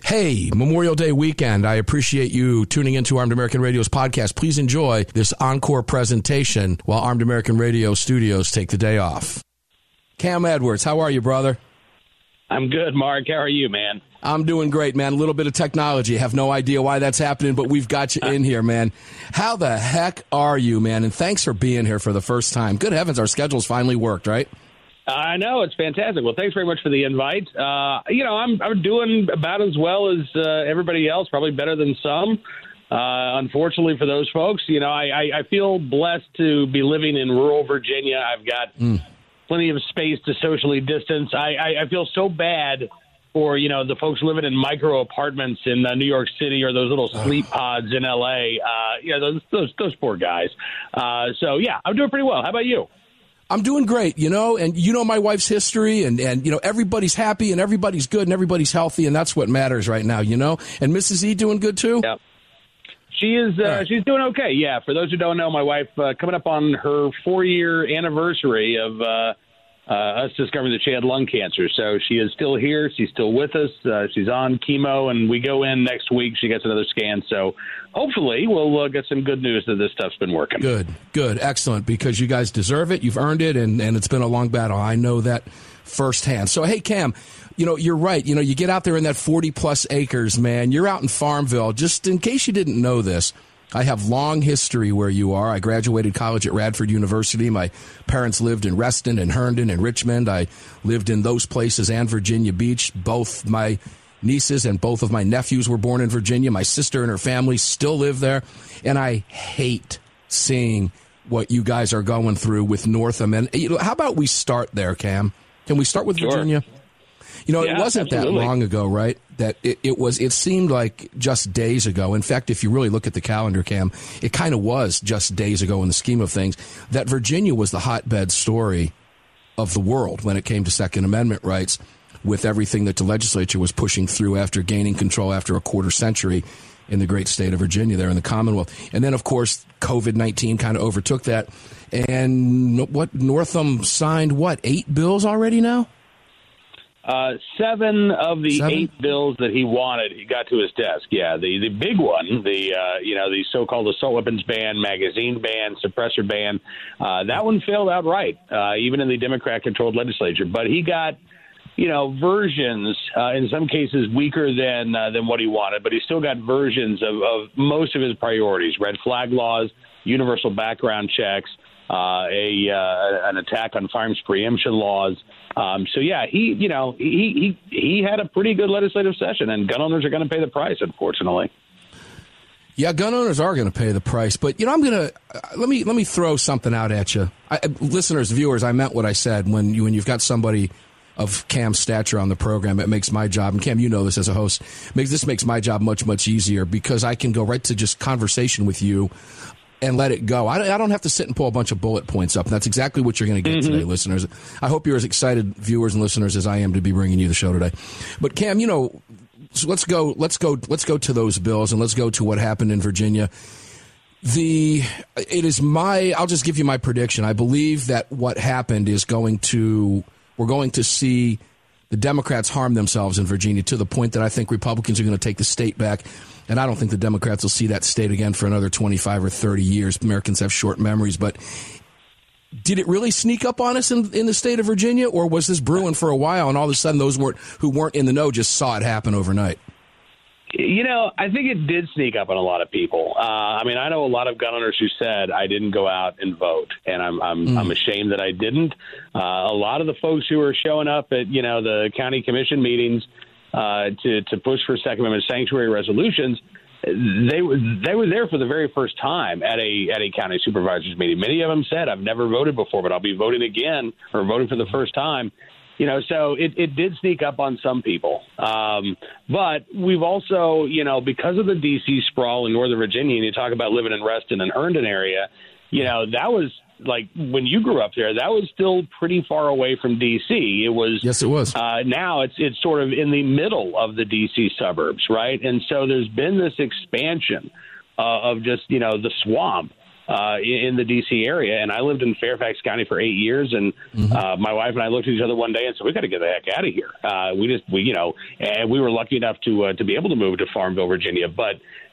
Hey, Memorial Day weekend. I appreciate you tuning into Armed American Radio's podcast. Please enjoy this encore presentation while Armed American Radio studios take the day off. Cam Edwards, how are you, brother? I'm good, Mark. How are you, man? I'm doing great, man. A little bit of technology. I have no idea why that's happening, but we've got you in here, man. How the heck are you, man? And thanks for being here for the first time. Good heavens, our schedule's finally worked, right? I know. It's fantastic. Well, thanks very much for the invite. I'm doing about as well as everybody else, probably better than some. Unfortunately for those folks, I feel blessed to be living in rural Virginia. I've got plenty of space to socially distance. I feel so bad for, the folks living in micro apartments in New York City or those little sleep pods in L.A. Those poor guys. I'm doing pretty well. How about you? I'm doing great, and my wife's history and everybody's happy and everybody's good and everybody's healthy, and that's what matters right now, And Mrs. E doing good too? Yeah. She is she's doing okay. Yeah, for those who don't know, my wife coming up on her 4-year anniversary of us discovering that she had lung cancer. So she is still here. She's still with us. She's on chemo, and we go in next week. She gets another scan. So hopefully we'll get some good news that this stuff's been working. Good. Excellent, because you guys deserve it. You've earned it, and it's been a long battle. I know that firsthand. So, hey, Cam, you're right. You get out there in that 40-plus acres, man. You're out in Farmville. Just in case you didn't know this, I have long history where you are. I graduated college at Radford University. My parents lived in Reston and Herndon and Richmond. I lived in those places and Virginia Beach. Both my nieces and both of my nephews were born in Virginia. My sister and her family still live there. And I hate seeing what you guys are going through with Northam. And how about we start there, Cam? Can we start with Virginia? It wasn't absolutely that long ago, right, that it seemed like just days ago. In fact, if you really look at the calendar, Cam, it kind of was just days ago in the scheme of things, that Virginia was the hotbed story of the world when it came to Second Amendment rights, with everything that the legislature was pushing through after gaining control after a quarter century in the great state of Virginia there in the Commonwealth. And then, of course, COVID-19 kind of overtook that. And Northam signed, 8 bills already now? 7 of the 8 bills that he wanted, he got to his desk. Yeah, the big one, the so-called assault weapons ban, magazine ban, suppressor ban, that one failed outright, even in the Democrat-controlled legislature. But he got, versions, in some cases weaker than what he wanted, but he still got versions of most of his priorities: red flag laws, universal background checks, an attack on firearms preemption laws. He had a pretty good legislative session, and gun owners are going to pay the price, unfortunately. Yeah, gun owners are going to pay the price, but I'm going to let me throw something out at you, listeners, viewers. I meant what I said. When you've got somebody of Cam's stature on the program, it makes my job, and Cam, you know this as a host, makes my job much easier, because I can go right to just conversation with you and let it go. I don't have to sit and pull a bunch of bullet points up. And that's exactly what you're going to get today, listeners. I hope you're as excited, viewers and listeners, as I am to be bringing you the show today. But Cam, so let's go to those bills, and let's go to what happened in Virginia. I'll just give you my prediction. I believe that what happened is we're going to see the Democrats harm themselves in Virginia, to the point that I think Republicans are going to take the state back. And I don't think the Democrats will see that state again for another 25 or 30 years. Americans have short memories. But did it really sneak up on us in the state of Virginia, or was this brewing for a while, and all of a sudden those who weren't in the know just saw it happen overnight? I think it did sneak up on a lot of people. I know a lot of gun owners who said, I didn't go out and vote, and I'm ashamed that I didn't. A lot of the folks who were showing up at, the county commission meetings to push for Second Amendment sanctuary resolutions, they were there for the very first time at a county supervisors meeting. Many of them said, I've never voted before, but I'll be voting again, or voting for the first time. So it did sneak up on some people. But we've also, because of the D.C. sprawl in Northern Virginia, and you talk about living in Reston and Herndon area, that was like when you grew up there, that was still pretty far away from D.C. It was. Yes, it was. Now it's sort of in the middle of the D.C. suburbs, right? And so there's been this expansion of just, the swamp in the D.C. area. And I lived in Fairfax County for 8 years, and my wife and I looked at each other one day and said, we got to get the heck out of here. And we were lucky enough to be able to move to Farmville, Virginia. But,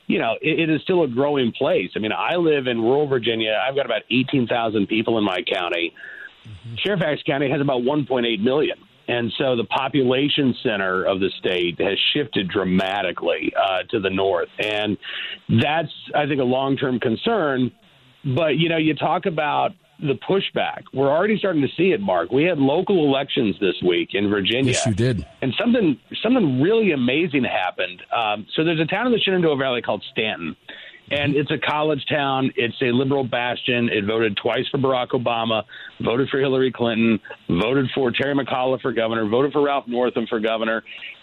it is still a growing place. I mean, I live in rural Virginia. I've got about 18,000 people in my county. Fairfax County has about 1.8 million. And so the population center of the state has shifted dramatically to the north. And that's, I think, a long-term concern. But, you talk about the pushback. We're already starting to see it, Mark. We had local elections this week in Virginia. Yes, you did. And something really amazing happened. So there's a town in the Shenandoah Valley called Stanton. And it's a college town. It's a liberal bastion. It voted twice for Barack Obama, voted for Hillary Clinton, voted for Terry McAuliffe for governor, voted for Ralph Northam for governor.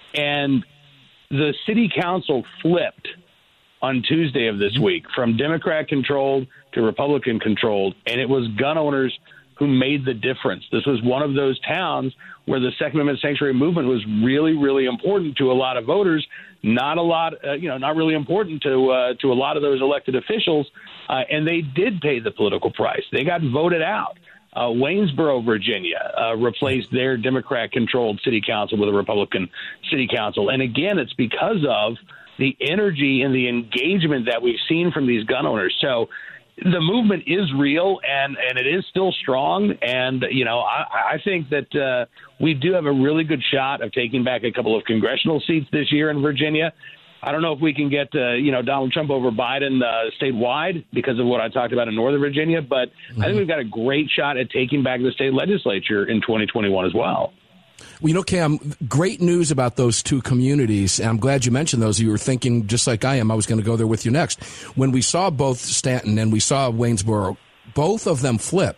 And the city council flipped on Tuesday of this week from Democrat-controlled to Republican-controlled, and it was gun owners who made the difference. This was one of those towns where the Second Amendment sanctuary movement was really, really important to a lot of voters, not really important to a lot of those elected officials, and they did pay the political price. They got voted out. Waynesboro, Virginia, replaced their Democrat-controlled city council with a Republican city council, and again, it's because of the energy and the engagement that we've seen from these gun owners. So the movement is real, and it is still strong. And, I think that we do have a really good shot of taking back a couple of congressional seats this year in Virginia. I don't know if we can get, Donald Trump over Biden statewide because of what I talked about in Northern Virginia, but I think we've got a great shot at taking back the state legislature in 2021 as well. Well, Cam, great news about those two communities. And I'm glad you mentioned those. You were thinking, just like I am, I was going to go there with you next. When we saw both Stanton and we saw Waynesboro, both of them flip,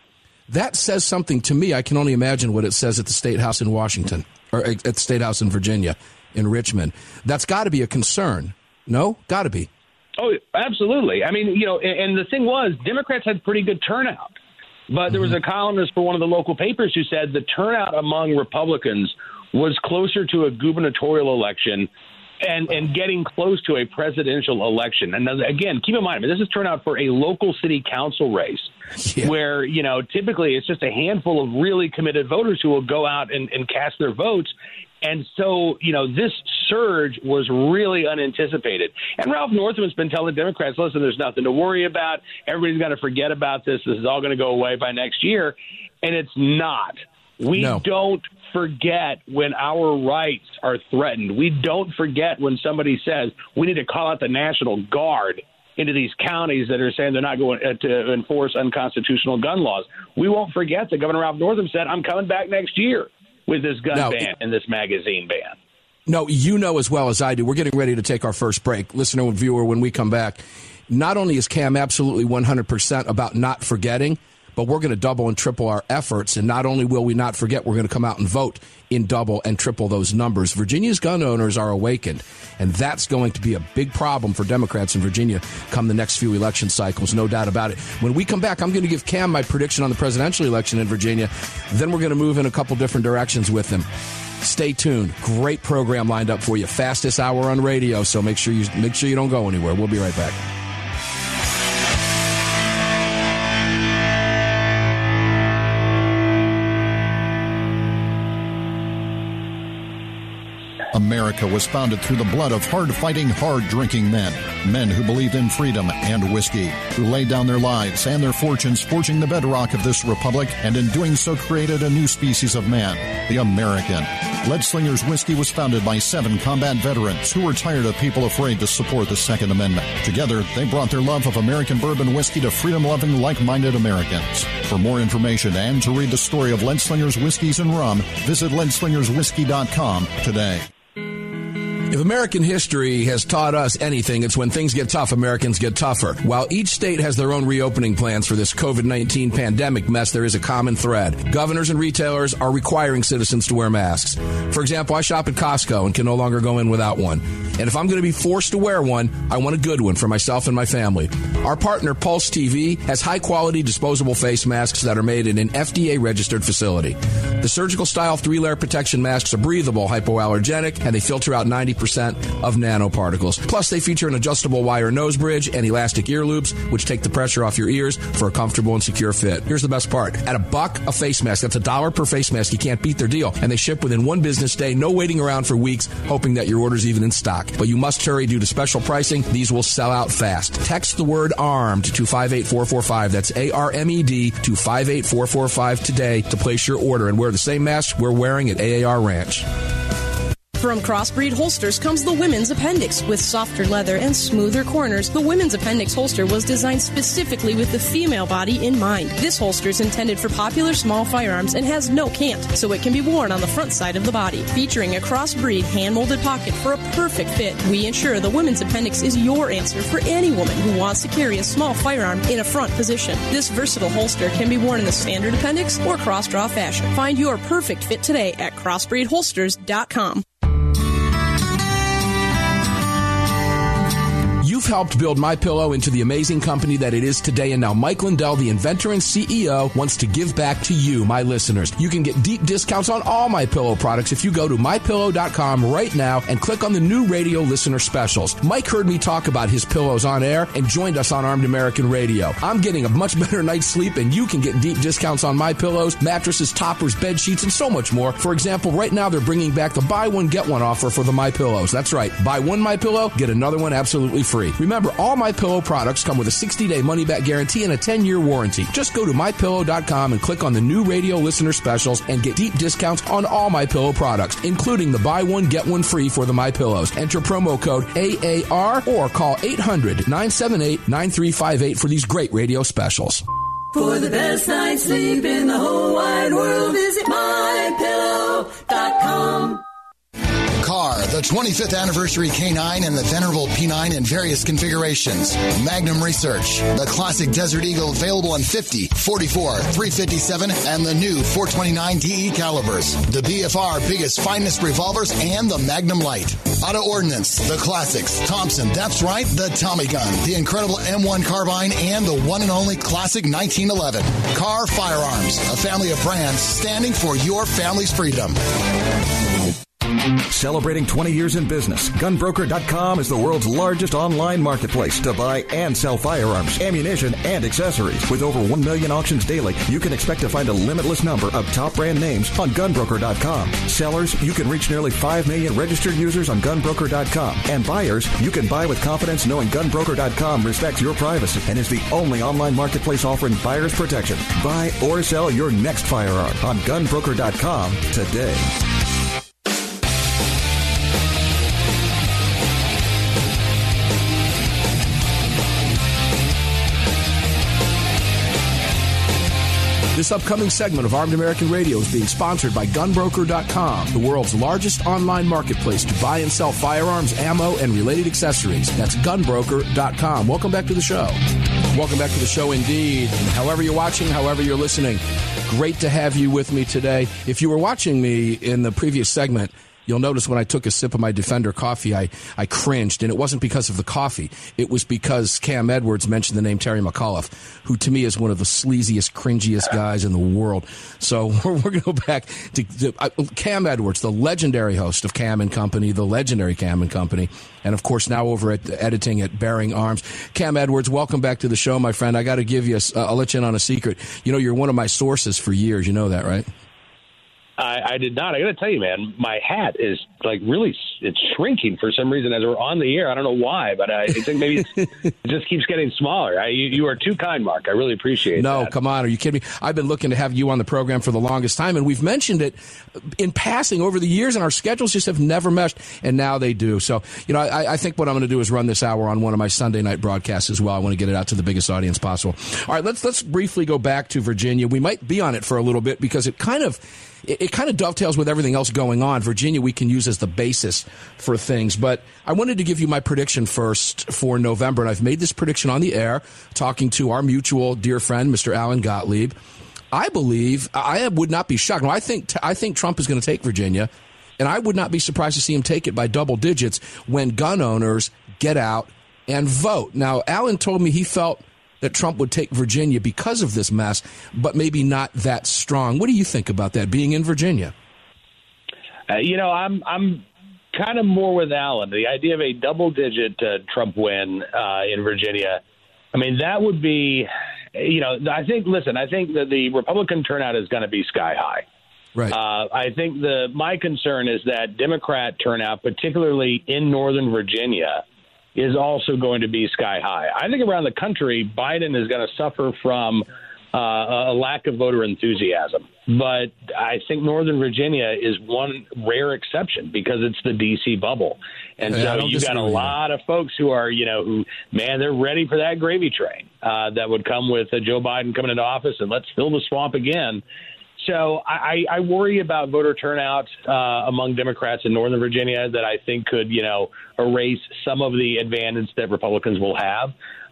that says something to me. I can only imagine what it says at the State House in Washington, or at the State House in Virginia, in Richmond. That's got to be a concern. No? Got to be. Oh, absolutely. I mean, and the thing was, Democrats had pretty good turnout. But there was a columnist for one of the local papers who said the turnout among Republicans was closer to a gubernatorial election and getting close to a presidential election. And again, keep in mind, this is turnout for a local city council race where, typically it's just a handful of really committed voters who will go out and cast their votes. And so, this surge was really unanticipated. And Ralph Northam has been telling Democrats, listen, there's nothing to worry about. Everybody's got to forget about this. This is all going to go away by next year. And it's not. We don't forget when our rights are threatened. We don't forget when somebody says we need to call out the National Guard into these counties that are saying they're not going to enforce unconstitutional gun laws. We won't forget that Governor Ralph Northam said, I'm coming back next year with this gun ban and this magazine ban. No, as well as I do. We're getting ready to take our first break. Listener and viewer, when we come back, not only is Cam absolutely 100% about not forgetting, but we're going to double and triple our efforts. And not only will we not forget, we're going to come out and vote in double and triple those numbers. Virginia's gun owners are awakened, and that's going to be a big problem for Democrats in Virginia come the next few election cycles, no doubt about it. When we come back, I'm going to give Cam my prediction on the presidential election in Virginia. Then we're going to move in a couple different directions with him. Stay tuned. Great program lined up for you. Fastest hour on radio, so make sure you don't go anywhere. We'll be right back. America was founded through the blood of hard-fighting, hard-drinking men. Men who believed in freedom and whiskey, who laid down their lives and their fortunes forging the bedrock of this republic, and in doing so created a new species of man, the American. Leadslingers Whiskey was founded by 7 combat veterans who were tired of people afraid to support the Second Amendment. Together, they brought their love of American bourbon whiskey to freedom-loving, like-minded Americans. For more information and to read the story of Leadslingers Whiskeys and Rum, visit leadslingerswhiskey.com today. If American history has taught us anything, it's when things get tough, Americans get tougher. While each state has their own reopening plans for this COVID-19 pandemic mess, there is a common thread. Governors and retailers are requiring citizens to wear masks. For example, I shop at Costco and can no longer go in without one. And if I'm going to be forced to wear one, I want a good one for myself and my family. Our partner, Pulse TV, has high-quality disposable face masks that are made in an FDA-registered facility. The surgical-style 3-layer protection masks are breathable, hypoallergenic, and they filter out 90% of nanoparticles. Plus, they feature an adjustable wire nose bridge and elastic ear loops, which take the pressure off your ears for a comfortable and secure fit. Here's the best part. At $1 a face mask, that's $1 per face mask. You can't beat their deal. And they ship within 1 business day, no waiting around for weeks, hoping that your order's even in stock. But you must hurry due to special pricing. These will sell out fast. Text the word ARMED to 58445. That's ARMED to 58445 today to place your order and wear the same mask we're wearing at AAR Ranch. From Crossbreed Holsters comes the Women's Appendix. With softer leather and smoother corners, the Women's Appendix holster was designed specifically with the female body in mind. This holster is intended for popular small firearms and has no cant, so it can be worn on the front side of the body. Featuring a Crossbreed hand-molded pocket for a perfect fit, we ensure the Women's Appendix is your answer for any woman who wants to carry a small firearm in a front position. This versatile holster can be worn in the standard appendix or cross-draw fashion. Find your perfect fit today at crossbreedholsters.com. You've helped build MyPillow into the amazing company that it is today, and now Mike Lindell, the inventor and CEO, wants to give back to you, my listeners. You can get deep discounts on all MyPillow products if you go to MyPillow.com right now and click on the new radio listener specials. Mike heard me talk about his pillows on air and joined us on Armed American Radio. I'm getting a much better night's sleep, and you can get deep discounts on MyPillows, mattresses, toppers, bed sheets, and so much more. For example, right now they're bringing back the buy one, get one offer for the MyPillows. That's right. Buy one MyPillow, get another one absolutely free. Remember, all MyPillow products come with a 60-day money-back guarantee and a 10-year warranty. Just go to MyPillow.com and click on the new radio listener specials and get deep discounts on all MyPillow products, including the buy one, get one free for the MyPillows. Enter promo code AAR or call 800-978-9358 for these great radio specials. For the best night's sleep in the whole wide world, visit MyPillow.com. Car, the 25th anniversary K9 and the venerable P9 in various configurations. Magnum Research, the classic Desert Eagle available in 50, 44, 357, and the new 429 DE calibers. The BFR biggest finest revolvers and the Magnum Light. Auto Ordnance, the classics. Thompson, that's right, the Tommy gun, the incredible M1 carbine, and the one and only classic 1911. Car Firearms, a family of brands standing for your family's freedom. Celebrating 20 years in business, GunBroker.com is the world's largest online marketplace to buy and sell firearms, ammunition, and accessories. With over 1 million auctions daily, you can expect to find a limitless number of top brand names on GunBroker.com. Sellers, you can reach nearly 5 million registered users on GunBroker.com. And buyers, you can buy with confidence knowing GunBroker.com respects your privacy and is the only online marketplace offering buyers protection. Buy or sell your next firearm on GunBroker.com today. This upcoming segment of Armed American Radio is being sponsored by GunBroker.com, the world's largest online marketplace to buy and sell firearms, ammo, and related accessories. That's GunBroker.com. Welcome back to the show. Welcome back to the show indeed. And however you're watching, however you're listening, great to have you with me today. If you were watching me in the previous segment, you'll notice when I took a sip of my Defender coffee, I cringed, and it wasn't because of the coffee. It was because Cam Edwards mentioned the name Terry McAuliffe, who to me is one of the sleaziest, cringiest guys in the world. So we're going to go back to Cam Edwards, the legendary host of Cam and Company, the legendary Cam and Company, and of course now over at editing at Bearing Arms. Cam Edwards, welcome back to the show, my friend. I got to give you, I'll let you in on a secret. You know, you're one of my sources for years. You know that, right? I did not. I got to tell you, man, my hat is like really, it's shrinking for some reason as we're on the air. I don't know why, but I think maybe it just keeps getting smaller. You are too kind, Mark. I really appreciate it. No, come on. Are you kidding me? I've been looking to have you on the program for the longest time, and we've mentioned it in passing over the years, and our schedules just have never meshed, and now they do. So, you know, I think what I'm going to do is run this hour on one of my Sunday night broadcasts as well. I want to get it out to the biggest audience possible. All right, let's briefly go back to Virginia. We might be on it for a little bit because it kind of dovetails with everything else going on. Virginia we can use as the basis for things. But I wanted to give you my prediction first for November, and I've made this prediction on the air, talking to our mutual dear friend, Mr. Alan Gottlieb. I believe, I would not be shocked. No, I think Trump is going to take Virginia, And I would not be surprised to see him take it by double digits when gun owners get out and vote. Now, Alan told me he felt that Trump would take Virginia because of this mess, but maybe not that strong. What do you think about that, being in Virginia? I'm kind of more with Alan. The idea of a double-digit Trump win in Virginia, I mean, that would be, I think that the Republican turnout is going to be sky high. Right. I think my concern is that Democrat turnout, particularly in Northern Virginia, is also going to be sky high. I think around the country, Biden is going to suffer from a lack of voter enthusiasm. But I think Northern Virginia is one rare exception because it's the D.C. bubble. And so you've got a lot of folks who are, they're ready for that gravy train that would come with Joe Biden coming into office and let's fill the swamp again. So I worry about voter turnout among Democrats in Northern Virginia that I think could, erase some of the advantage that Republicans will have.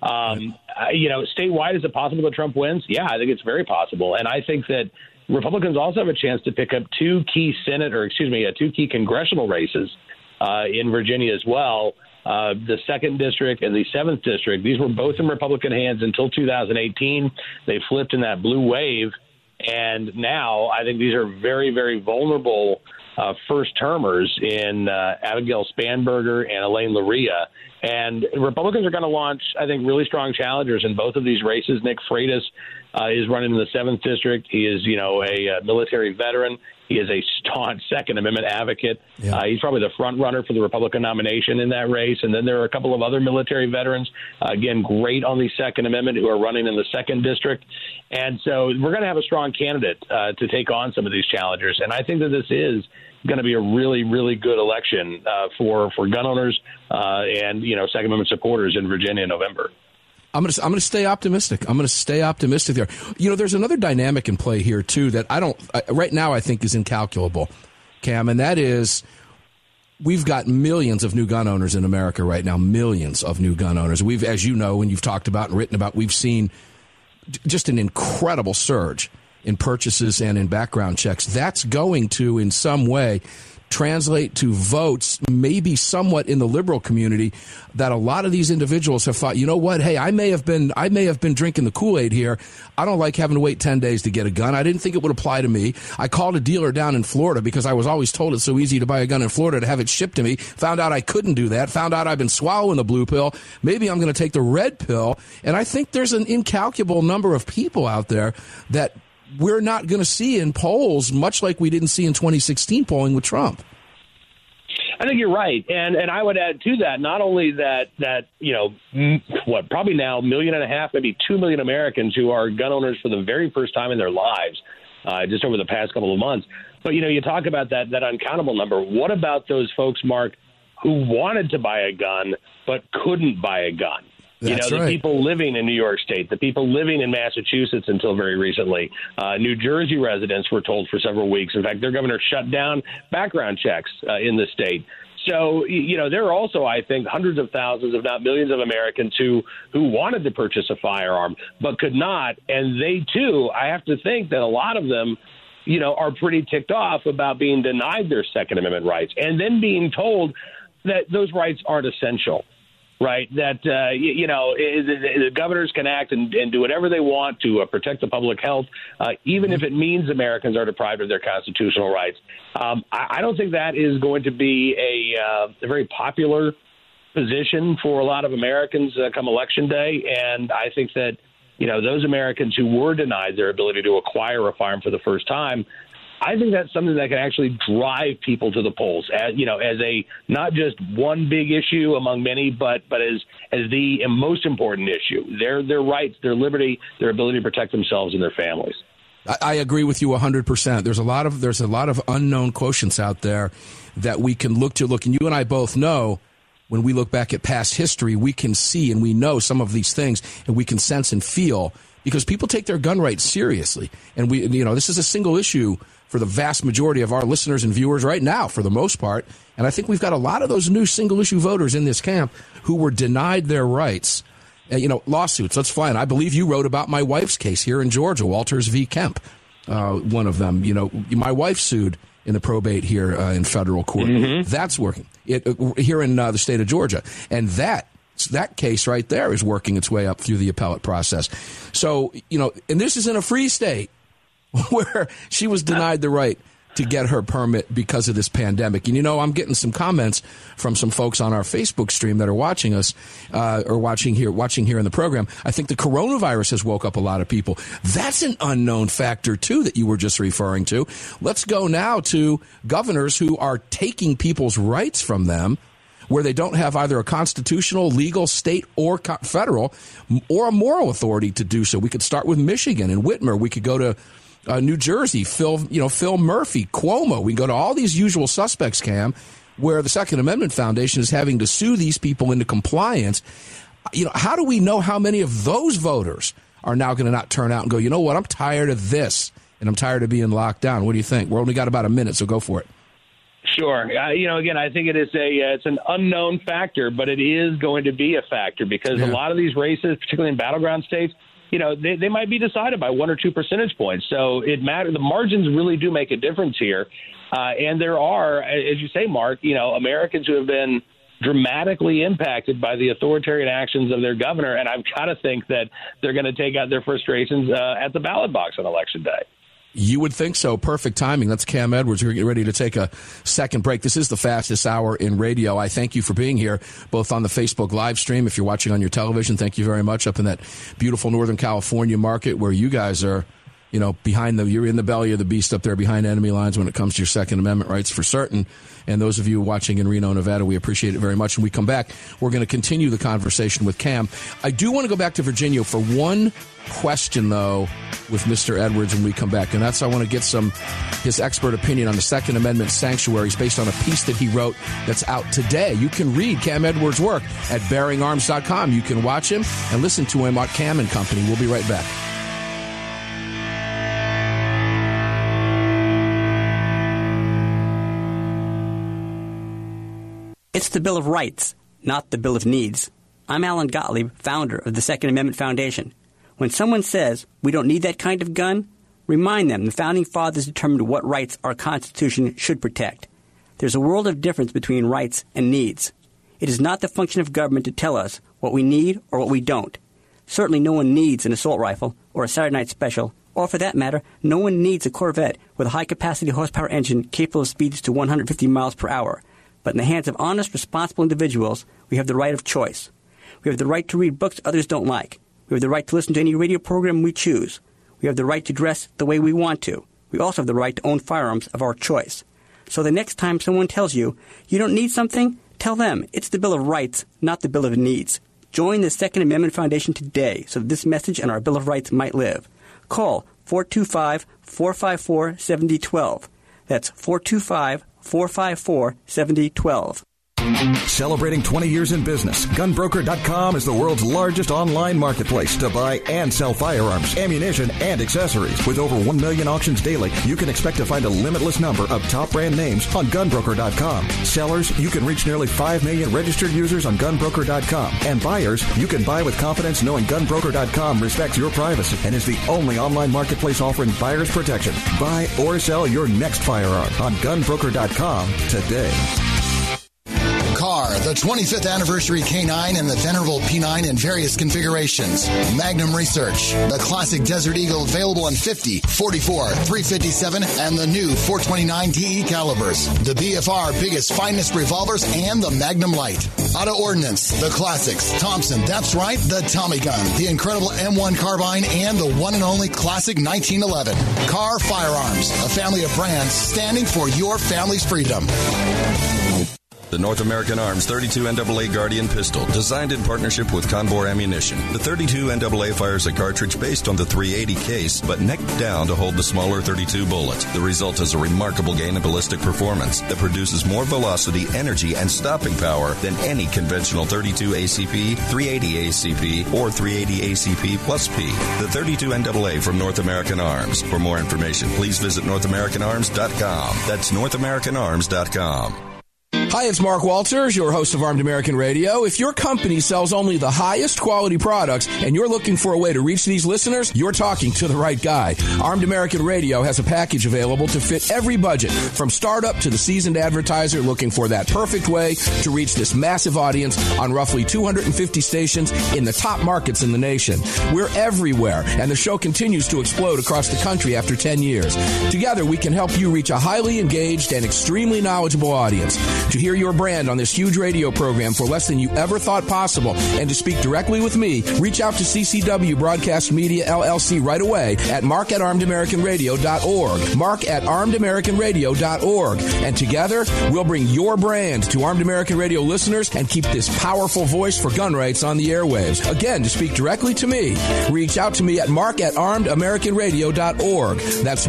Statewide, is it possible that Trump wins? Yeah, I think it's very possible. And I think that Republicans also have a chance to pick up two key congressional races in Virginia as well. The 2nd District and the 7th District. These were both in Republican hands until 2018. They flipped in that blue wave. And now I think these are very, very vulnerable first-termers in Abigail Spanberger and Elaine Luria. And Republicans are going to launch, I think, really strong challengers in both of these races. Nick Freitas is running in the 7th District. He is, a military veteran. He is a staunch Second Amendment advocate. Yeah. He's probably the front runner for the Republican nomination in that race. And then there are a couple of other military veterans, again, great on the Second Amendment, who are running in the 2nd District. And so we're going to have a strong candidate to take on some of these challengers. And I think that this is going to be a really, really good election for gun owners and, Second Amendment supporters in Virginia in November. I'm going to stay optimistic. I'm going to stay optimistic there. There's another dynamic in play here, too, that right now I think is incalculable, Cam, and that is we've got millions of new gun owners in America right now, millions of new gun owners. We've, as you know, and you've talked about and written about, we've seen just an incredible surge in purchases and in background checks. That's going to, in some way, translate to votes, maybe somewhat in the liberal community, that a lot of these individuals have thought, you know what, hey, I may have been drinking the Kool-Aid here. I don't like having to wait 10 days to get a gun. I didn't think it would apply to me. I called a dealer down in Florida because I was always told it's so easy to buy a gun in Florida to have it shipped to me. Found out I couldn't do that. Found out I've been swallowing the blue pill. Maybe I'm going to take the red pill. And I think there's an incalculable number of people out there that we're not going to see in polls, much like we didn't see in 2016 polling with Trump. I think you're right. And I would add to that, not only that probably now 1.5 million, maybe 2 million Americans who are gun owners for the very first time in their lives, just over the past couple of months. But, you talk about that uncountable number. What about those folks, Mark, who wanted to buy a gun but couldn't buy a gun? That's the right. People living in New York State, the people living in Massachusetts until very recently, New Jersey residents were told for several weeks. In fact, their governor shut down background checks in the state. So, there are also, I think, hundreds of thousands, if not millions of Americans who wanted to purchase a firearm but could not. And they, too, I have to think that a lot of them, are pretty ticked off about being denied their Second Amendment rights and then being told that those rights aren't essential. Right, that, the governors can act and do whatever they want to protect the public health, even if it means Americans are deprived of their constitutional rights. I don't think that is going to be a very popular position for a lot of Americans come Election Day. And I think that, those Americans who were denied their ability to acquire a firearm for the first time, I think that's something that can actually drive people to the polls, as a not just one big issue among many, but as the most important issue. Their rights, their liberty, their ability to protect themselves and their families. I agree with you 100%. There's a lot of unknown quotients out there that we can look, and you and I both know. When we look back at past history, we can see and we know some of these things, and we can sense and feel because people take their gun rights seriously. And this is a single issue for the vast majority of our listeners and viewers right now, for the most part. And I think we've got a lot of those new single-issue voters in this camp who were denied their rights. Lawsuits, let's fly in. I believe you wrote about my wife's case here in Georgia, Walters v. Kemp, one of them. My wife sued in the probate here in federal court. Mm-hmm. That's working here in the state of Georgia. And that case right there is working its way up through the appellate process. So, and this is in a free state where she was denied the right to get her permit because of this pandemic. And, I'm getting some comments from some folks on our Facebook stream that are watching us or watching here in the program. I think the coronavirus has woke up a lot of people. That's an unknown factor, too, that you were just referring to. Let's go now to governors who are taking people's rights from them, where they don't have either a constitutional, legal, state, or federal, or a moral authority to do so. We could start with Michigan and Whitmer. We could go to New Jersey, Phil Murphy, Cuomo. We can go to all these usual suspects, Cam, where the Second Amendment Foundation is having to sue these people into compliance. How do we know how many of those voters are now going to not turn out and go, you know what, I'm tired of this, and I'm tired of being locked down? What do you think? We're only got about a minute, so go for it. Sure. Again, I think it's an unknown factor, but it is going to be a factor because a lot of these races, particularly in battleground states, they might be decided by 1 or 2 percentage points. So it matters. The margins really do make a difference here. And there are, as you say, Mark, Americans who have been dramatically impacted by the authoritarian actions of their governor. And I've got to think that they're going to take out their frustrations at the ballot box on Election Day. You would think so. Perfect timing. That's Cam Edwards. We're getting ready to take a second break. This is the fastest hour in radio. I thank you for being here, both on the Facebook live stream. If you're watching on your television, thank you very much. Up in that beautiful Northern California market where you guys are, you're in the belly of the beast up there behind enemy lines when it comes to your Second Amendment rights for certain. And those of you watching in Reno, Nevada, we appreciate it very much. When we come back, we're going to continue the conversation with Cam. I do want to go back to Virginia for one question, though, with Mr. Edwards when we come back. And that's, I want to get his expert opinion on the Second Amendment sanctuaries based on a piece that he wrote that's out today. You can read Cam Edwards' work at BearingArms.com. You can watch him and listen to him on Cam and Company. We'll be right back. It's the Bill of Rights, not the Bill of Needs. I'm Alan Gottlieb, founder of the Second Amendment Foundation. When someone says we don't need that kind of gun, remind them the Founding Fathers determined what rights our Constitution should protect. There's a world of difference between rights and needs. It is not the function of government to tell us what we need or what we don't. Certainly no one needs an assault rifle or a Saturday night special, or for that matter, no one needs a Corvette with a high-capacity horsepower engine capable of speeds to 150 miles per hour. But in the hands of honest, responsible individuals, we have the right of choice. We have the right to read books others don't like. We have the right to listen to any radio program we choose. We have the right to dress the way we want to. We also have the right to own firearms of our choice. So the next time someone tells you you don't need something, tell them it's the Bill of Rights, not the Bill of Needs. Join the Second Amendment Foundation today so that this message and our Bill of Rights might live. Call 425-454-7012. That's 425-454-7012. Celebrating 20 years in business, GunBroker.com is the world's largest online marketplace to buy and sell firearms, ammunition, and accessories. With over 1 million auctions daily, you can expect to find a limitless number of top brand names on GunBroker.com. Sellers, you can reach nearly 5 million registered users on GunBroker.com. And buyers, you can buy with confidence knowing GunBroker.com respects your privacy and is the only online marketplace offering buyers protection. Buy or sell your next firearm on GunBroker.com today. Car, the 25th anniversary K9 and the venerable P9 in various configurations. Magnum Research, the classic Desert Eagle available in 50, 44, 357, and the new 429 DE calibers. The BFR biggest finest revolvers and the Magnum Light. Auto Ordnance, the classics. Thompson, that's right, the Tommy gun, the incredible M1 carbine, and the one and only classic 1911. Car Firearms, a family of brands standing for your family's freedom. The North American Arms 32 NAA Guardian pistol, designed in partnership with Conbor Ammunition. The 32 NAA fires a cartridge based on the 380 case, but neck down to hold the smaller 32 bullet. The result is a remarkable gain in ballistic performance that produces more velocity, energy, and stopping power than any conventional 32 ACP, 380 ACP, or 380 ACP plus P. The 32 NAA from North American Arms. For more information, please visit NorthAmericanArms.com. That's NorthAmericanArms.com. Hi, it's Mark Walters, your host of Armed American Radio. If your company sells only the highest quality products and you're looking for a way to reach these listeners, you're talking to the right guy. Armed American Radio has a package available to fit every budget, from startup to the seasoned advertiser looking for that perfect way to reach this massive audience on roughly 250 stations in the top markets in the nation. We're everywhere, and the show continues to explode across the country after 10 years. Together, we can help you reach a highly engaged and extremely knowledgeable audience. To hear your brand on this huge radio program for less than you ever thought possible and to speak directly with me, reach out to CCW Broadcast Media LLC right away at mark@armedamericanradio.org. mark@armedamericanradio.org. And together, we'll bring your brand to Armed American Radio listeners and keep this powerful voice for gun rights on the airwaves. Again, to speak directly to me, reach out to me at mark@armedamericanradio.org. That's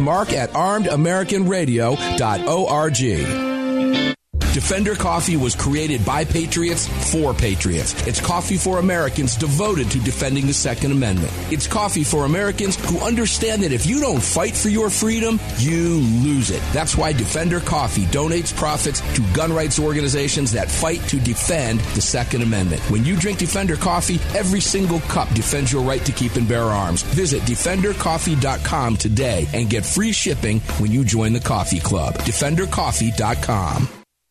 mark@armedamericanradio.org. Defender Coffee was created by Patriots for Patriots. It's coffee for Americans devoted to defending the Second Amendment. It's coffee for Americans who understand that if you don't fight for your freedom, you lose it. That's why Defender Coffee donates profits to gun rights organizations that fight to defend the Second Amendment. When you drink Defender Coffee, every single cup defends your right to keep and bear arms. Visit DefenderCoffee.com today and get free shipping when you join the coffee club. DefenderCoffee.com.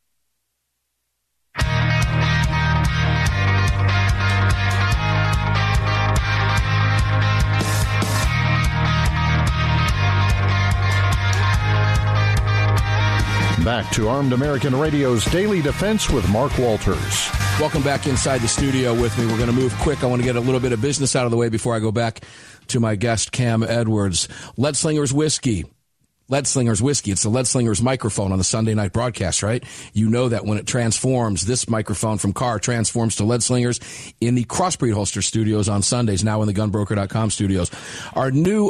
Back to Armed American Radio's Daily Defense with Mark Walters. Welcome back inside the studio with me. We're going to move quick. I want to get a little bit of business out of the way before I go back to my guest, Cam Edwards. Leadslinger's Whiskey. Leadslingers Whiskey. It's the Leadslingers microphone on the Sunday night broadcast, right? You know that when it transforms, this microphone from Carr transforms to Leadslingers in the Crossbreed Holster studios on Sundays, now in the GunBroker.com studios. Our new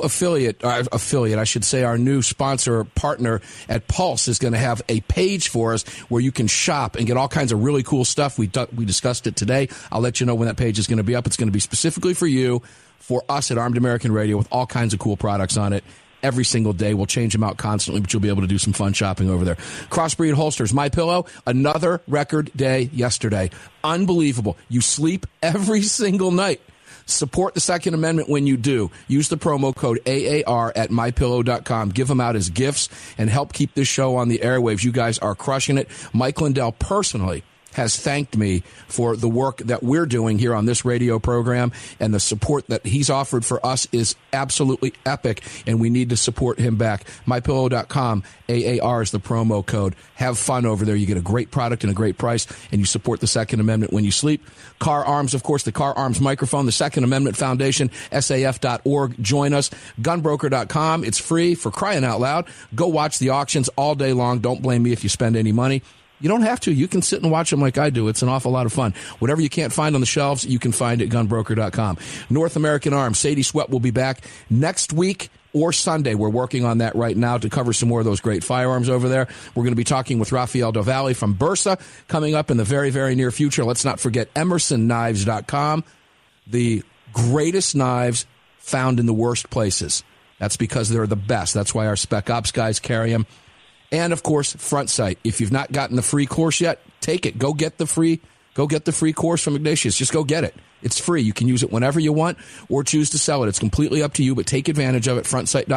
our new sponsor partner at Pulse is going to have a page for us where you can shop and get all kinds of really cool stuff. We discussed it today. I'll let you know when that page is going to be up. It's going to be specifically for you, for us at Armed American Radio, with all kinds of cool products on it. Every single day. We'll change them out constantly, but you'll be able to do some fun shopping over there. Crossbreed Holsters, MyPillow, another record day yesterday. Unbelievable. You sleep every single night. Support the Second Amendment when you do. Use the promo code AAR at MyPillow.com. Give them out as gifts and help keep this show on the airwaves. You guys are crushing it. Mike Lindell personally has thanked me for the work that we're doing here on this radio program, and the support that he's offered for us is absolutely epic, and we need to support him back. MyPillow.com, AAR is the promo code. Have fun over there. You get a great product and a great price, and you support the Second Amendment when you sleep. Carr Arms, of course, the Carr Arms microphone, the Second Amendment Foundation, SAF.org. Join us. GunBroker.com. It's free, for crying out loud. Go watch the auctions all day long. Don't blame me if you spend any money. You don't have to. You can sit and watch them like I do. It's an awful lot of fun. Whatever you can't find on the shelves, you can find at GunBroker.com. North American Arms, Sadie Sweat will be back next week or Sunday. We're working on that right now to cover some more of those great firearms over there. We're going to be talking with Rafael Del Valle from Bursa coming up in the very, very near future. Let's not forget EmersonKnives.com, the greatest knives found in the worst places. That's because they're the best. That's why our Spec Ops guys carry them. And, of course, Front Sight. If you've not gotten the free course yet, take it. Go get the free course from Ignatius. Just go get it. It's free. You can use it whenever you want or choose to sell it. It's completely up to you, but take advantage of it.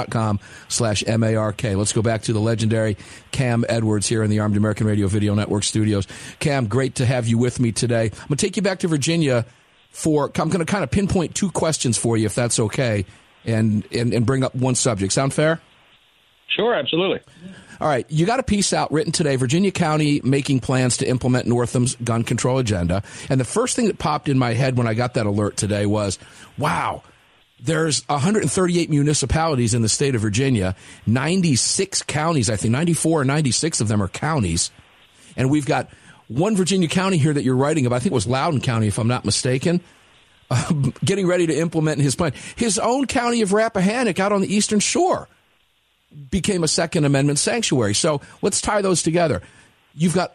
Frontsight.com/MARK. Let's go back to the legendary Cam Edwards here in the Armed American Radio Video Network studios. Cam, great to have you with me today. I'm going to take you back to Virginia I'm going to kind of pinpoint two questions for you, if that's okay, and bring up one subject. Sound fair? Sure, absolutely. All right, you got a piece out written today, Virginia County making plans to implement Northam's gun control agenda. And the first thing that popped in my head when I got that alert today was, wow, there's 138 municipalities in the state of Virginia, 96 counties, I think 94 or 96 of them are counties. And we've got one Virginia county here that you're writing about, I think it was Loudoun County, if I'm not mistaken, getting ready to implement his plan. His own county of Rappahannock out on the Eastern Shore became a Second Amendment sanctuary. So let's tie those together. You've got,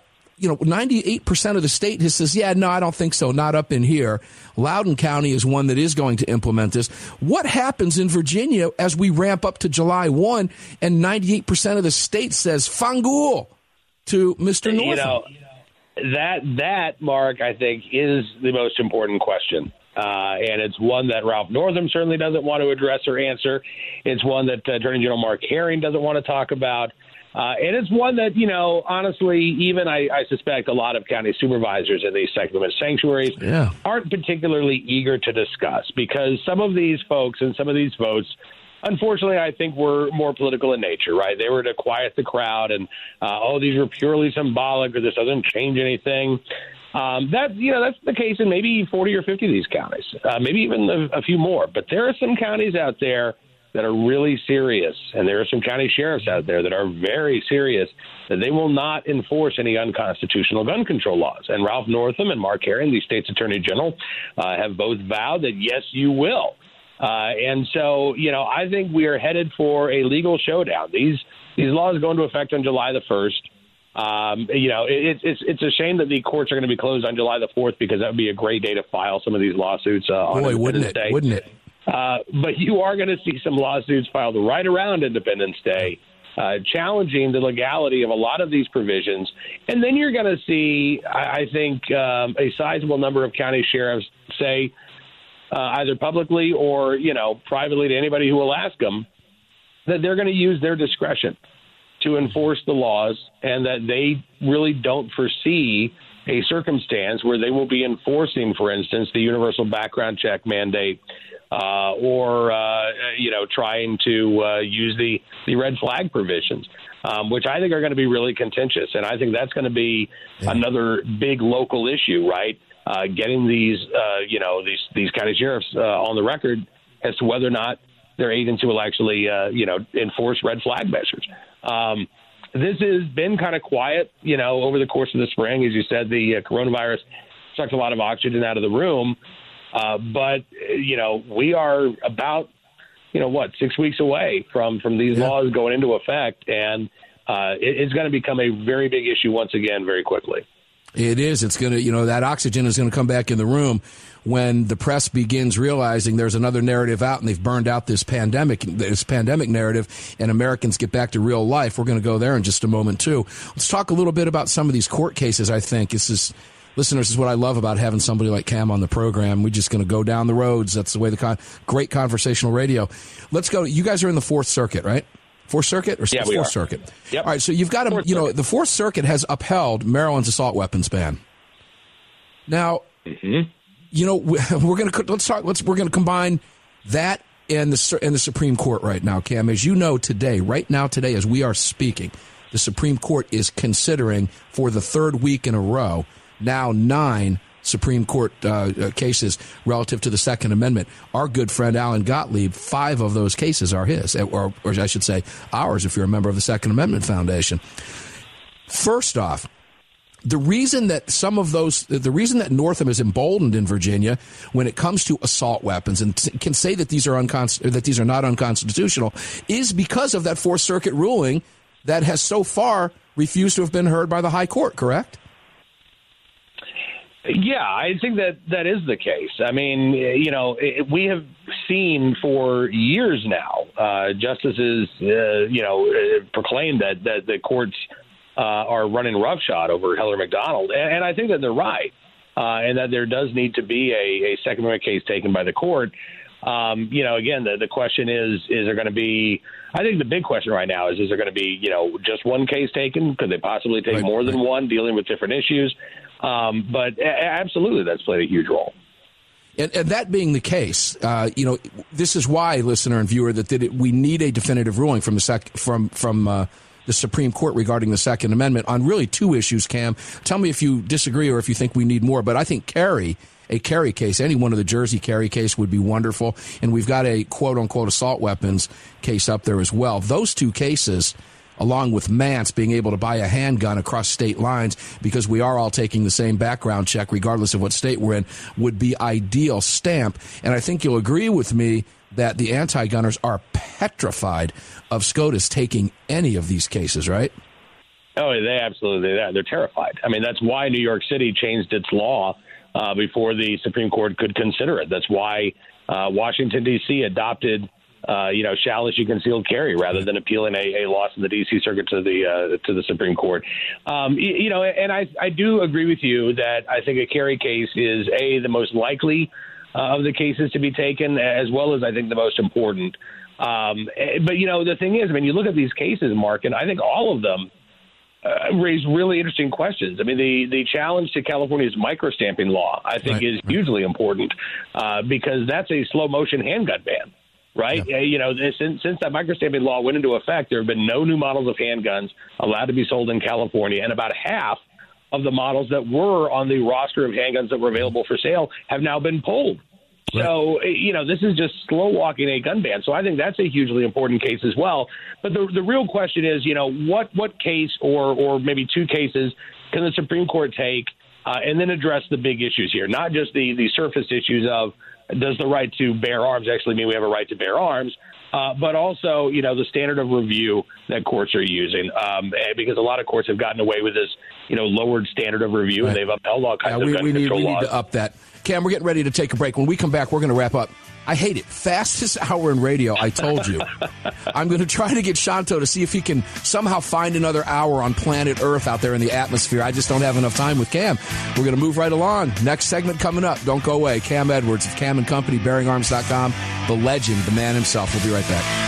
98% of the state says, yeah, no, I don't think so, not up in here. Loudoun County is one that is going to implement this. What happens in Virginia as we ramp up to July 1 and 98% of the state says, Fangul to Mr. Northam? That, Mark, I think, is the most important question. And it's one that Ralph Northam certainly doesn't want to address or answer. It's one that Attorney General Mark Herring doesn't want to talk about. And it's one that, honestly, even I suspect a lot of county supervisors in these Second Amendment sanctuaries aren't particularly eager to discuss, because some of these folks and some of these votes, unfortunately, I think were more political in nature, right? They were to quiet the crowd and, these were purely symbolic, or this doesn't change anything. That's the case in maybe 40 or 50 of these counties, maybe even a few more. But there are some counties out there that are really serious, and there are some county sheriffs out there that are very serious, that they will not enforce any unconstitutional gun control laws. And Ralph Northam and Mark Herring, the state's attorney general, have both vowed that, yes, you will. And so, I think we are headed for a legal showdown. These laws go into effect on July the 1st. It's a shame that the courts are going to be closed on July the 4th, because that would be a great day to file some of these lawsuits on Independence Day. Wouldn't it? But you are going to see some lawsuits filed right around Independence Day, challenging the legality of a lot of these provisions. And then you're going to see, I think, a sizable number of county sheriffs say, either publicly or, privately to anybody who will ask them, that they're going to use their discretion to enforce the laws, and that they really don't foresee a circumstance where they will be enforcing, for instance, the universal background check mandate, or trying to use the red flag provisions, which I think are going to be really contentious. And I think that's going to be another big local issue, right? Getting these county sheriffs on the record as to whether or not their agency will actually, enforce red flag measures. This has been kind of quiet, over the course of the spring. As you said, the coronavirus sucked a lot of oxygen out of the room. But we are about, 6 weeks away from these laws going into effect. And it's going to become a very big issue once again very quickly. It is. It's going to, that oxygen is going to come back in the room when the press begins realizing there's another narrative out, and they've burned out this pandemic narrative, and Americans get back to real life. We're going to go there in just a moment, too. Let's talk a little bit about some of these court cases. I think listeners, this is what I love about having somebody like Cam on the program. We're just going to go down the roads. That's the way great conversational radio. Let's go. You guys are in the Fourth Circuit, right? Fourth Circuit or Fourth Circuit? Yep. All right, so you've got the Fourth Circuit has upheld Maryland's assault weapons ban. Now, we're going to combine that and the Supreme Court right now, Cam. As you know, today, as we are speaking, the Supreme Court is considering for the third week in a row now 9 Supreme Court cases relative to the Second Amendment. Our good friend Alan Gottlieb, 5 of those cases are his, or I should say ours, if you're a member of the Second Amendment Foundation. First off, the reason that Northam is emboldened in Virginia when it comes to assault weapons and can say that these are not unconstitutional is because of that Fourth Circuit ruling that has so far refused to have been heard by the High Court, correct? Yeah, I think that is the case. I mean, we have seen for years now, justices, proclaim that the courts are running roughshod over Hillary McDonald. And I think that they're right, and that there does need to be a Second Amendment case taken by the court. Again, the question is there going to be – I think the big question right now is there going to be, just one case taken? Could they possibly take more than one dealing with different issues? But absolutely, that's played a huge role. And that being the case, this is why, listener and viewer, that we need a definitive ruling from the Supreme Court regarding the Second Amendment on really 2 issues. Cam, tell me if you disagree or if you think we need more. But I think a Kerry case, any one of the Jersey Kerry case would be wonderful. And we've got a quote-unquote assault weapons case up there as well. Those 2 cases, along with Mance being able to buy a handgun across state lines because we are all taking the same background check regardless of what state we're in, would be ideal stamp. And I think you'll agree with me that the anti-gunners are petrified of SCOTUS taking any of these cases, right? Oh, they absolutely are. They're terrified. I mean, that's why New York City changed its law before the Supreme Court could consider it. That's why Washington, D.C. adopted shall issue concealed carry rather than appealing a loss in the D.C. Circuit to the Supreme Court. And I do agree with you that I think a carry case is the most likely of the cases to be taken, as well as I think the most important. But the thing is, you look at these cases, Mark, and I think all of them raise really interesting questions. The challenge to California's microstamping law, I think, is hugely important because that's a slow motion handgun ban. Right. Yeah. Since that microstamping law went into effect, there have been no new models of handguns allowed to be sold in California. And about half of the models that were on the roster of handguns that were available for sale have now been pulled. Right. So, this is just slow walking a gun ban. So I think that's a hugely important case as well. But the real question is, what case or maybe two cases can the Supreme Court take and then address the big issues here, not just the surface issues of, does the right to bear arms actually mean we have a right to bear arms? But also, the standard of review that courts are using, because a lot of courts have gotten away with this, lowered standard of review, and they've upheld all kinds of gun control laws. We need to up that. Cam, we're getting ready to take a break. When we come back, we're going to wrap up. I hate it. Fastest hour in radio, I told you. I'm going to try to get Shanto to see if he can somehow find another hour on planet Earth out there in the atmosphere. I just don't have enough time with Cam. We're going to move right along. Next segment coming up. Don't go away. Cam Edwards of Cam & Company, BearingArms.com, the legend, the man himself. We'll be right back.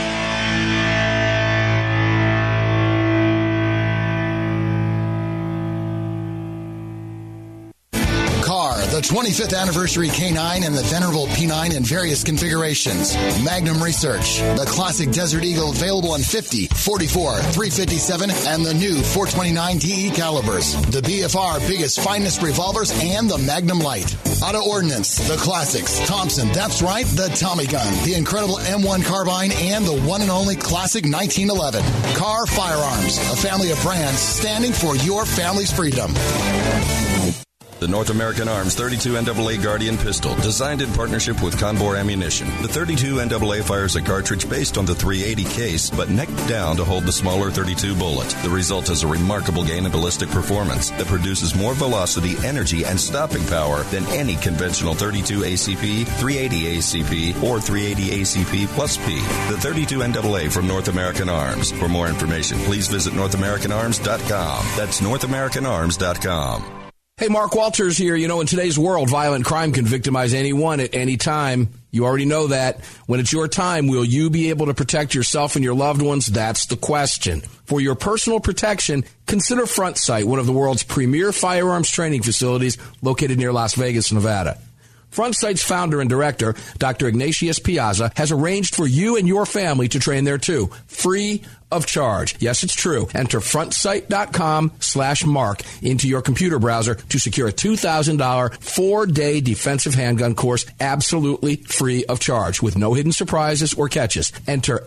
The 25th anniversary K9 and the venerable P9 in various configurations. Magnum Research, the classic Desert Eagle available in 50, 44, 357, and the new 429 DE calibers. The BFR biggest finest revolvers and the Magnum Light. Auto Ordnance, the classics. Thompson, that's right, the Tommy gun, the incredible M1 carbine, and the one and only classic 1911. Carr Firearms, a family of brands standing for your family's freedom. The North American Arms 32 NAA Guardian pistol, designed in partnership with Conbor Ammunition. The 32 NAA fires a cartridge based on the .380 case, but neck down to hold the smaller .32 bullet. The result is a remarkable gain in ballistic performance that produces more velocity, energy, and stopping power than any conventional .32 ACP, .380 ACP, or .380 ACP plus P. The 32 NAA from North American Arms. For more information, please visit NorthAmericanArms.com. That's NorthAmericanArms.com. Hey, Mark Walters here. In today's world, violent crime can victimize anyone at any time. You already know that. When it's your time, will you be able to protect yourself and your loved ones? That's the question. For your personal protection, consider Front Sight, one of the world's premier firearms training facilities located near Las Vegas, Nevada. Front Sight's founder and director, Dr. Ignatius Piazza, has arranged for you and your family to train there too, free of charge. Yes, it's true. Enter frontsight.com/mark into your computer browser to secure a $2,000 4-day defensive handgun course absolutely free of charge with no hidden surprises or catches. Enter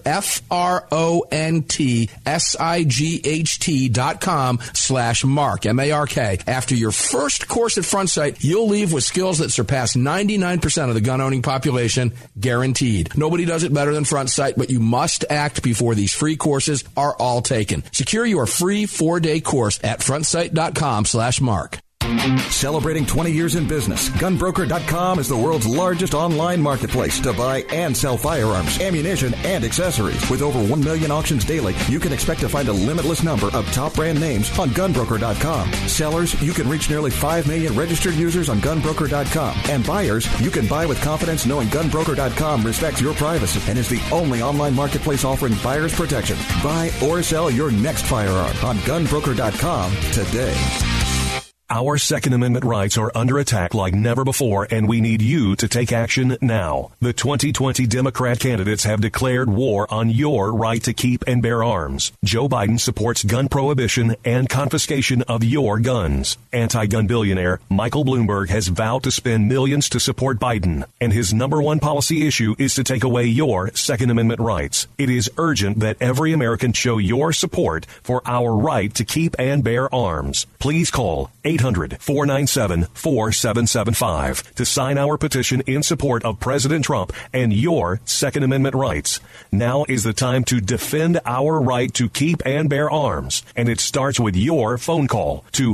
frontsight.com/mark, M-A-R-K. After your first course at Front Sight, you'll leave with skills that surpass 99% of the gun-owning population, guaranteed. Nobody does it better than Front Sight, but you must act before these free courses are all taken. Secure your free 4-day course at frontsight.com/mark. Celebrating 20 years in business, GunBroker.com is the world's largest online marketplace to buy and sell firearms, ammunition, and accessories. With over 1 million auctions daily, you can expect to find a limitless number of top brand names on GunBroker.com. Sellers, you can reach nearly 5 million registered users on GunBroker.com. And buyers, you can buy with confidence knowing GunBroker.com respects your privacy and is the only online marketplace offering buyer's protection. Buy or sell your next firearm on GunBroker.com today. Our Second Amendment rights are under attack like never before, and we need you to take action now. The 2020 Democrat candidates have declared war on your right to keep and bear arms. Joe Biden supports gun prohibition and confiscation of your guns. Anti-gun billionaire Michael Bloomberg has vowed to spend millions to support Biden, and his number one policy issue is to take away your Second Amendment rights. It is urgent that every American show your support for our right to keep and bear arms. Please call 800 800-497-4775 to sign our petition in support of President Trump and your Second Amendment rights. Now is the time to defend our right to keep and bear arms, and it starts with your phone call to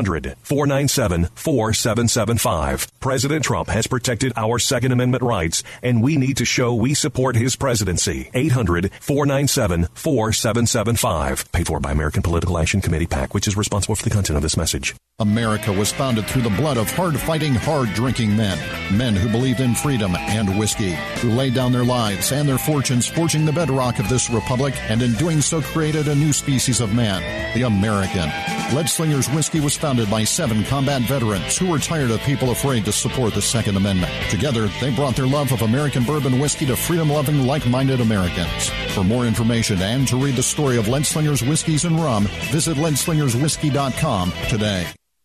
800-497-4775. President Trump has protected our Second Amendment rights, and we need to show we support his presidency. 800-497-4775. Paid for by American Political Action Committee, PAC, which is responsible for the content of this message. America was founded through the blood of hard-fighting, hard-drinking men. Men who believed in freedom and whiskey, who laid down their lives and their fortunes forging the bedrock of this republic, and in doing so created a new species of man, the American. Leadslingers Whiskey was founded by 7 combat veterans who were tired of people afraid to support the Second Amendment. Together, they brought their love of American bourbon whiskey to freedom-loving, like-minded Americans. For more information and to read the story of Leadslingers Whiskeys and Rum, visit leadslingerswhiskey.com today.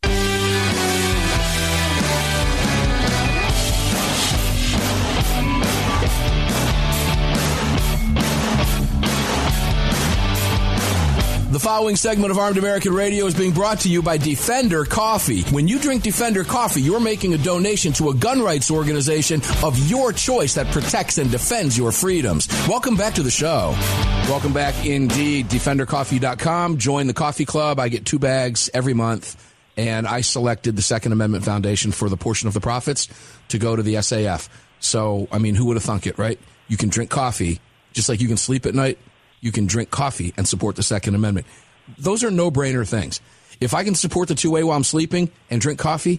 The following segment of Armed American Radio is being brought to you by Defender Coffee. When you drink Defender Coffee, you're making a donation to a gun rights organization of your choice that protects and defends your freedoms. Welcome back to the show. Welcome back indeed. DefenderCoffee.com. Join the coffee club. I get 2 bags every month, and I selected the Second Amendment Foundation for the portion of the profits to go to the SAF. So, I mean, who would have thunk it, right? You can drink coffee just like you can sleep at night. You can drink coffee and support the Second Amendment. Those are no-brainer things. If I can support the two-way while I'm sleeping and drink coffee,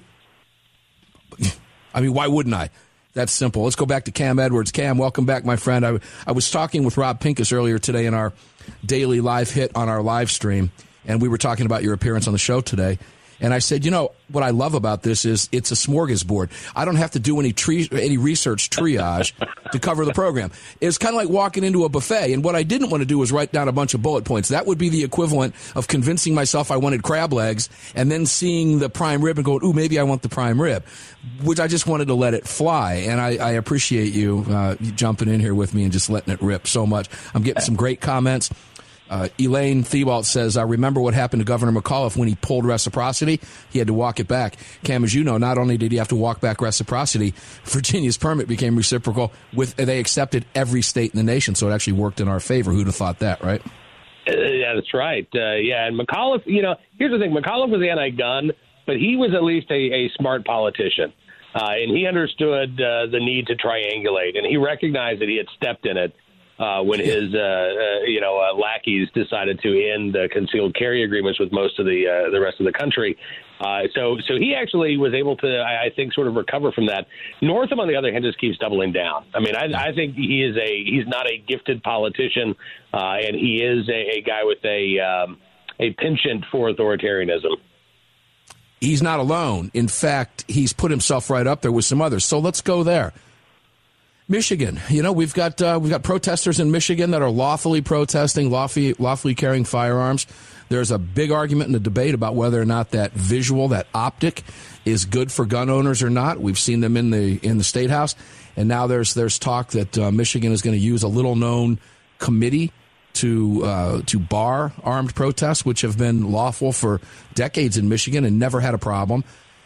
I mean, why wouldn't I? That's simple. Let's go back to Cam Edwards. Cam, welcome back, my friend. I was talking with Rob Pincus earlier today in our daily live hit on our live stream, and we were talking about your appearance on the show today. And I said, you know, what I love about this is it's a smorgasbord. I don't have to do any research triage to cover the program. It's kind of like walking into a buffet. And what I didn't want to do was write down a bunch of bullet points. That would be the equivalent of convincing myself I wanted crab legs and then seeing the prime rib and going, ooh, maybe I want the prime rib, which I just wanted to let it fly. And I appreciate you jumping in here with me and just letting it rip so much. I'm getting some great comments. Elaine Thibault says, I remember what happened to Governor McAuliffe when he pulled reciprocity. He had to walk it back. Cam, as you know, not only did he have to walk back reciprocity, Virginia's permit became reciprocal. They accepted every state in the nation, so it actually worked in our favor. Who'd have thought that, right? Yeah, that's right. And McAuliffe, you know, here's the thing. McAuliffe was anti-gun, but he was at least a smart politician. And he understood the need to triangulate, and he recognized that he had stepped in it. When his, lackeys decided to end concealed carry agreements with most of the rest of the country. So he actually was able to, I think, sort of recover from that. Northam, on the other hand, just keeps doubling down. I mean, I think he's not a gifted politician, and he is a guy with a penchant for authoritarianism. He's not alone. In fact, he's put himself right up there with some others. So let's go there. Michigan, you know, we've got protesters in Michigan that are lawfully protesting, lawfully carrying firearms. There's a big argument in the debate about whether or not that visual, that optic, is good for gun owners or not. We've seen them in the State House, and now there's talk that Michigan is going to use a little-known committee to bar armed protests, which have been lawful for decades in Michigan and never had a problem.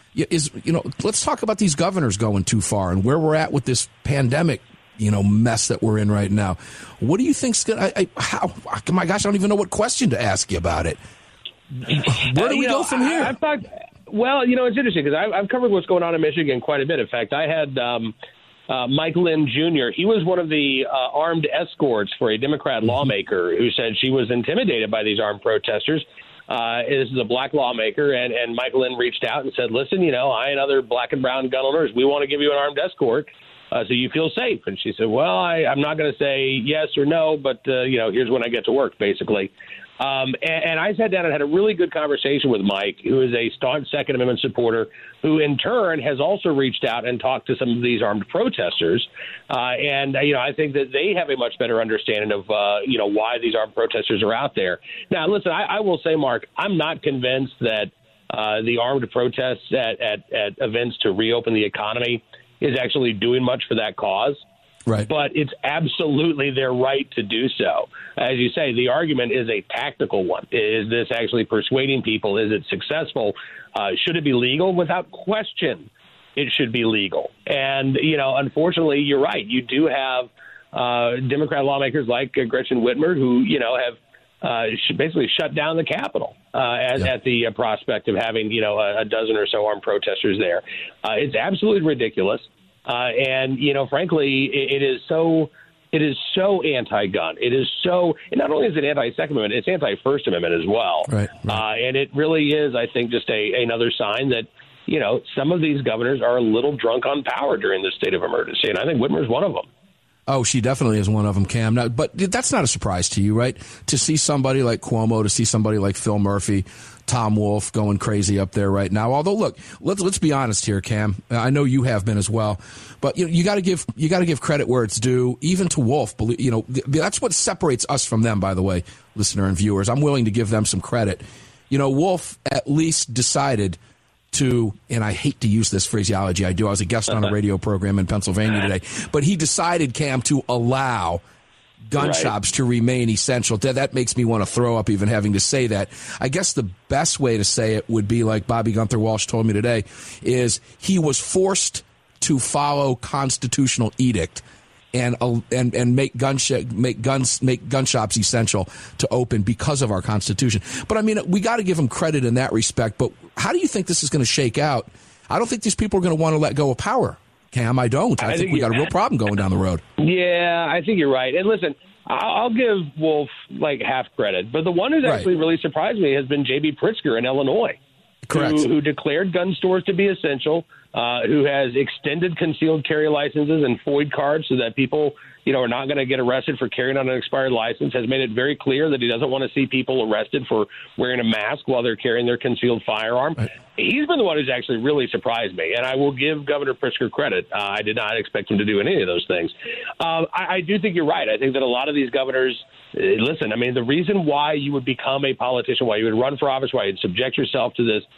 Let's talk about these governors going too far and where we're at with this pandemic, mess that we're in right now. What do you think's going to, my gosh, I don't even know what question to ask you about it. Where do we go from here? It's interesting because I've covered what's going on in Michigan quite a bit. In fact, I had Mike Lynn Jr. He was one of the armed escorts for a Democrat lawmaker who said she was intimidated by these armed protesters. This is a black lawmaker, and Mike Lynn reached out and said, listen, I and other black and brown gun owners, we want to give you an armed escort so you feel safe. And she said, well, I'm not going to say yes or no, but, here's when I get to work, basically. And I sat down and had a really good conversation with Mike, who is a staunch Second Amendment supporter, who in turn has also reached out and talked to some of these armed protesters. I think that they have a much better understanding of, why these armed protesters are out there. Now, listen, I will say, Mark, I'm not convinced that the armed protests at events to reopen the economy is actually doing much for that cause. Right. But it's absolutely their right to do so. As you say, the argument is a tactical one. Is this actually persuading people? Is it successful? Should it be legal? Without question, it should be legal. And, unfortunately, you're right. You do have Democrat lawmakers like Gretchen Whitmer who, have basically shut down the Capitol at the prospect of having, a dozen or so armed protesters there. It's absolutely ridiculous. And, frankly, it is so anti-gun. It is so, and not only is it anti-Second Amendment, it's anti-First Amendment as well. Right. And it really is, I think, just another sign that, some of these governors are a little drunk on power during this state of emergency. And I think Whitmer's one of them. Oh, she definitely is one of them, Cam. Now, but that's not a surprise to you, right? To see somebody like Cuomo, to see somebody like Phil Murphy, Tom Wolf going crazy up there right now. Although, look, let's be honest here, Cam. I know you have been as well, but you got to give credit where it's due, even to Wolf. That's what separates us from them. By the way, listener and viewers, I'm willing to give them some credit. Wolf at least decided to, and I hate to use this phraseology, I do. I was a guest on a radio program in Pennsylvania today, but he decided, Cam, to allow gun shops to remain essential. That makes me want to throw up even having to say that. I guess the best way to say it would be like Bobby Gunther Walsh told me today, is he was forced to follow constitutional edict and make gun shops essential to open because of our Constitution. But I mean, we got to give him credit in that respect. But how do you think this is going to shake out? I don't think these people are going to want to let go of power, Cam. I don't. I think we got a real problem going down the road. Yeah, I think you're right. And listen, I'll give Wolf half credit, but the one who's actually really surprised me has been J.B. Pritzker in Illinois, who declared gun stores to be essential. Who has extended concealed carry licenses and FOID cards so that people, are not going to get arrested for carrying on an expired license, has made it very clear that he doesn't want to see people arrested for wearing a mask while they're carrying their concealed firearm. Right. He's been the one who's actually really surprised me, and I will give Governor Pritzker credit. I did not expect him to do any of those things. I do think you're right. I think that a lot of these governors, listen, I mean, the reason why you would become a politician, why you would run for office, why you'd subject yourself to this,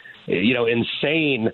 insane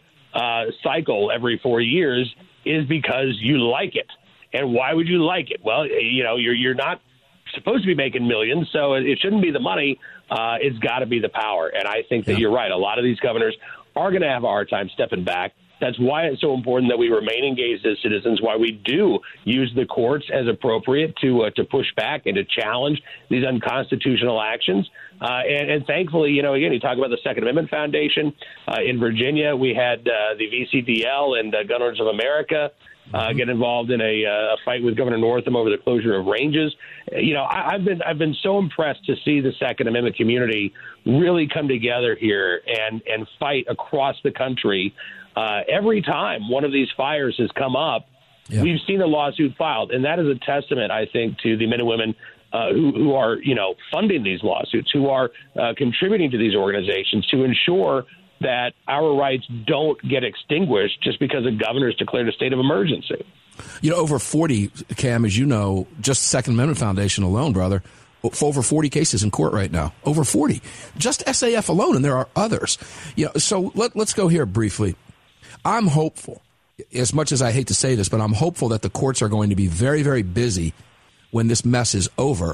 cycle every 4 years is because you like it. And why would you like it? Well, you're not supposed to be making millions, so it shouldn't be the money. It's got to be the power. And I think that you're right. A lot of these governors are going to have a hard time stepping back. That's why it's so important that we remain engaged as citizens, why we do use the courts as appropriate to push back and to challenge these unconstitutional actions. And thankfully, again, you talk about the Second Amendment Foundation. In Virginia, we had the VCDL and Gun Owners of America get involved in a fight with Governor Northam over the closure of ranges. I've been so impressed to see the Second Amendment community really come together here and fight across the country. Every time one of these fires has come up, we've seen a lawsuit filed, and that is a testament, I think, to the men and women who are, funding these lawsuits, who are contributing to these organizations to ensure that our rights don't get extinguished just because the governor's declared a state of emergency. Over 40, Cam, as you know, just the Second Amendment Foundation alone, brother, over 40 cases in court right now. Over 40. Just SAF alone, and there are others. So let's go here briefly. I'm hopeful, as much as I hate to say this, but I'm hopeful that the courts are going to be very, very busy when this mess is over,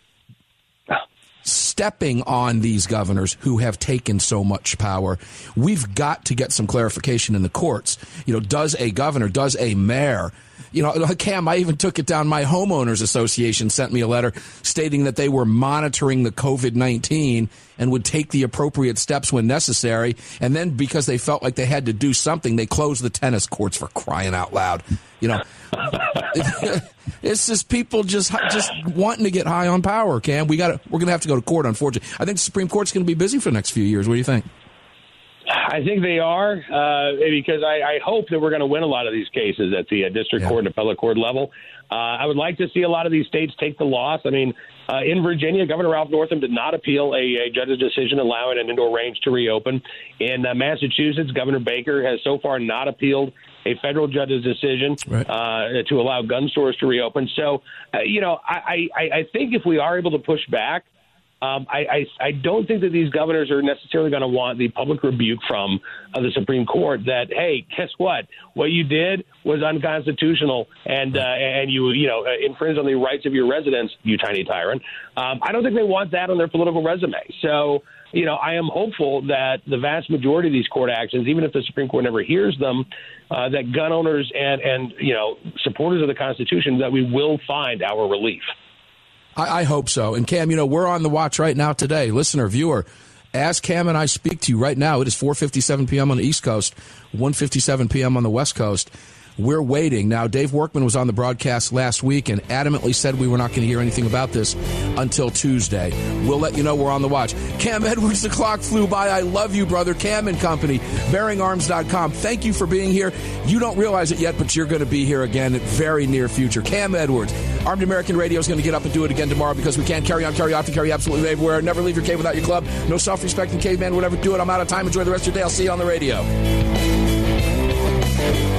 stepping on these governors who have taken so much power. We've got to get some clarification in the courts. Does a governor, does a mayor, Cam, I even took it down. My homeowners association sent me a letter stating that they were monitoring the COVID-19 and would take the appropriate steps when necessary. And then because they felt like they had to do something, they closed the tennis courts, for crying out loud. It's just people just wanting to get high on power, Cam. We're going to have to go to court, unfortunately. I think the Supreme Court's going to be busy for the next few years. What do you think? I think they are, because I hope that we're going to win a lot of these cases at the district court and appellate court level. I would like to see a lot of these states take the loss. I mean, in Virginia, Governor Ralph Northam did not appeal a judge's decision allowing an indoor range to reopen. In Massachusetts, Governor Baker has so far not appealed a federal judge's decision to allow gun stores to reopen. So, I think if we are able to push back, I don't think that these governors are necessarily going to want the public rebuke from the Supreme Court that, hey, guess what? What you did was unconstitutional and you infringed on the rights of your residents, you tiny tyrant. I don't think they want that on their political resume. So, I am hopeful that the vast majority of these court actions, even if the Supreme Court never hears them, that gun owners and supporters of the Constitution, that we will find our relief. I hope so. And Cam, we're on the watch right now today. Listener, viewer, as Cam and I speak to you right now, it is 4:57 p.m. on the East Coast, 1:57 p.m. on the West Coast. We're waiting. Now, Dave Workman was on the broadcast last week and adamantly said we were not going to hear anything about this until Tuesday. We'll let you know we're on the watch. Cam Edwards, the clock flew by. I love you, brother. Cam and Company, BearingArms.com. Thank you for being here. You don't realize it yet, but you're going to be here again in very near future. Cam Edwards, Armed American Radio is going to get up and do it again tomorrow because we can't carry on, carry off, and carry absolutely everywhere. Never leave your cave without your club. No self-respecting caveman would ever do it. I'm out of time. Enjoy the rest of your day. I'll see you on the radio.